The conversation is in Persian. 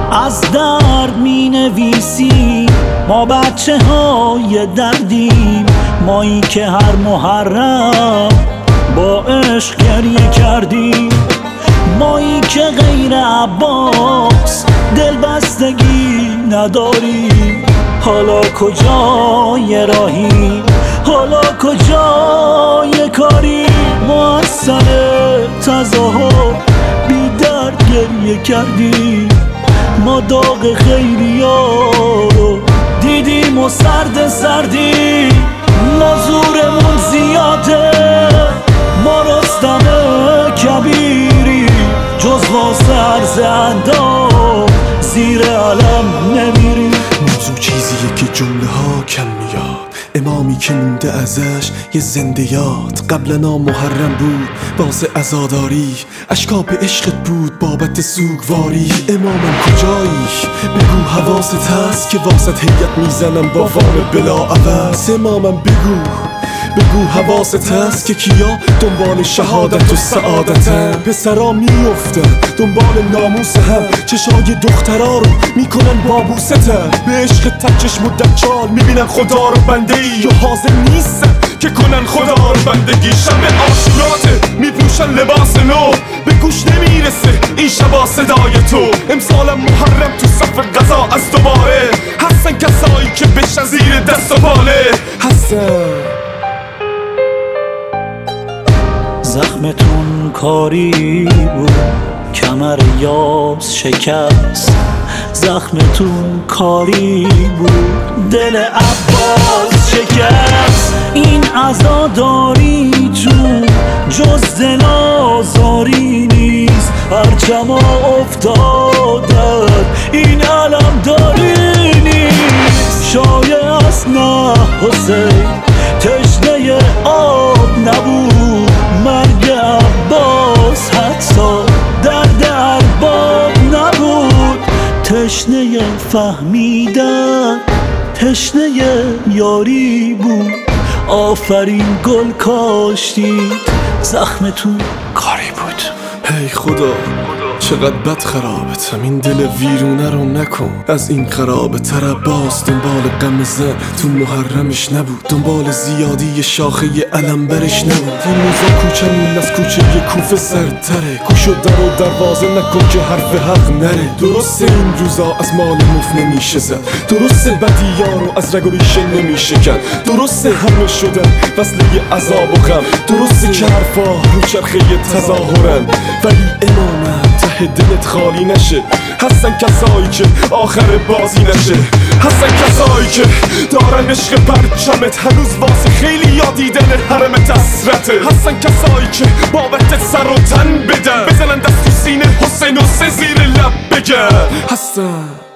از درد می نویسی ما بچه های دردیم، مایی که هر محرم با عشق گریه کردیم، مایی که غیر عباس دل بستگی نداریم. حالا کجای راهی، حالا کجای کاری، ما از سر تظاهر بی درد گریه کردیم، ما داغ خیریا رو دیدیم و سردیم، ما زورمون زیاده، ما رستم کبیری، جز واسه عرض اندام زیر علم نمیری. موضوع چیزیه که جمله ها کم میاد، امامی که مونده ازش یه زنده یاد. قبلا محرم بود واسه عزاداری، اشکا به عشقت بود بابت سوگواری. امامم کجایی؟ بگو حواست هست که واسط هیئت میزنم با وام بلا عوض. امامم بگو حواست هست که کیا دنبال شهادت و سعادتن. پسرا میافتن دنبال ناموس هم، چشای دخترا رو میکنن بابوستن. به عشق تچش مدچال میبینن خدا رو بنده ای و حاضر نیستن که کنن خدا رو بندگی. شب عاشوراته میپوشن لباس نو، به گوش نمیرسه این شبا صدای تو. امسالم محرم تو صف قضا از دوباره هستن کسایی که بشن زیر دست و باله هستن. زخمتون کاری بود کمر یاس شکست، زخمتون کاری بود دل عباس شکست. این عزاداریتون جز دل آزاری نیست، پرچم افتادن این علم داری نیست. شایع است نه حسین تشنه آب نبود، مرگ عباس حتی درد ارباب نبود. تشنه فهمیدن تشنه یاری بود، آفرین گل کاشتید زخمتون کاری بود. هی خدا چقدر بد خرابتم، این دل ویرونه رو نکن از این خرابه تر. عباس دنبال غم زن تو محرمش نبود، دنبال زیادی شاخه علم برش نبود. این روزا کوچمون از کوچه یه کوفه سرتره، گوش و در و دروازه نکن که حرف حق نره. درسته این روزا از مال مف نمیشه زد، درسته بدیا رو از رگ و ریشه نمیشه کن، درسته همه شدن وصله عذاب و غم، درسته که حرفا رو چرخه تظاهرن ولی امامم ته دلت خالی نشه. هستن کسایی که آخر بازی نشه، هستن کسایی که دارن عشق پرچمت هنوز واسه خیلی یا دیدن حرمت حسرته. هستن کسایی که بابت سر و تن بدن، بزنن دست تو سینه حسین و زیر لب بگن. هستن